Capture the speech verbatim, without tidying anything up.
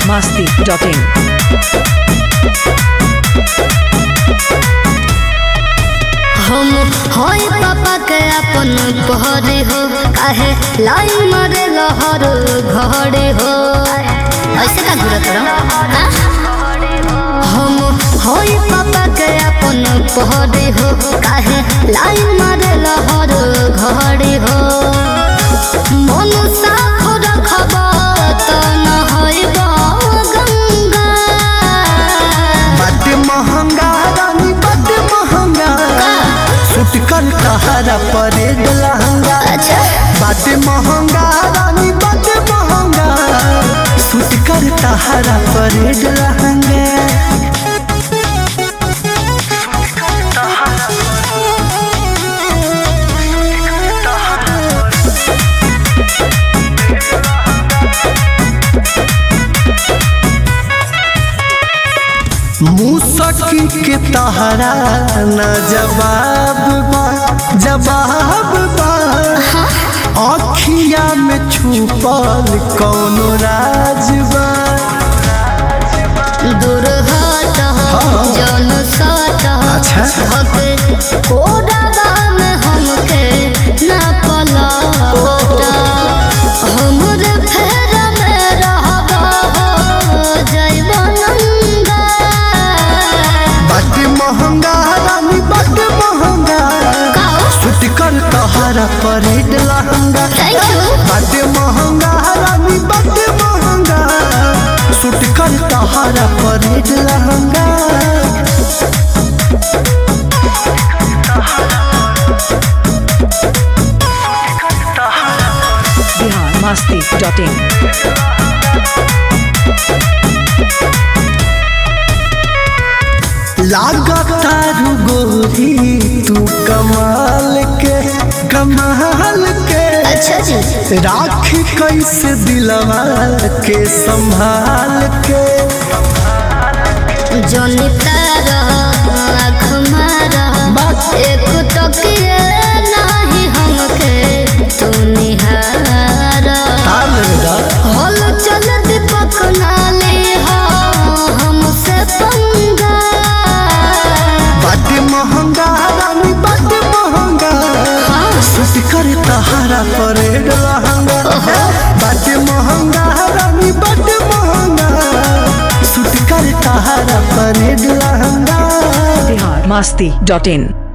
masti dot in. हम होई पापा के अपन पहरे हो काहे लाइन मारे लहर घड़े हो ऐसे का घुरा करो हम होई पापा के अपन पहरे हो काहे लाइन मारे लहर घड़े हो मन साफ रखब त न होइब गंगा बड़ महंगा रानी बड़ महंगा सुटकर तहरा परेड लहंगा अच्छा बड़ महंगा रानी बड़ महंगा सुटकर तहरा परेड लहंगा मूसकी के तहरा न जवाब बा जवाब बा अखिया में छुपल कौनो राज बा दूर हट जन सट अच्छा। हके कोडा में हमके ना पलट हमरे फेर में रहब जइब नंगा बड़ महंगा रानी बड़ महंगा सुटकर तहरा परेड लहंगा थैंक यू बड़ महंगा रानी बड़ महंगा सुटकर तहरा परेड लहंगा Bihar masti dot in. लागतारू गोरी तू कमाल के कमाल के अच्छा जी राखी कैसे दिलवा के संभाल के जनी तारा आँख मारा एक टकिए नाही हमके तू निहारा हल चल दीपक नाले हो हमसे पंगा बड़ महंगा रानी बड़ महंगा सुटकर तहरा परेड लहंगा बड़ महंगा रानी बड़ महंगा सुटकर तहरा परेड लहंगा Bihar masti dot in.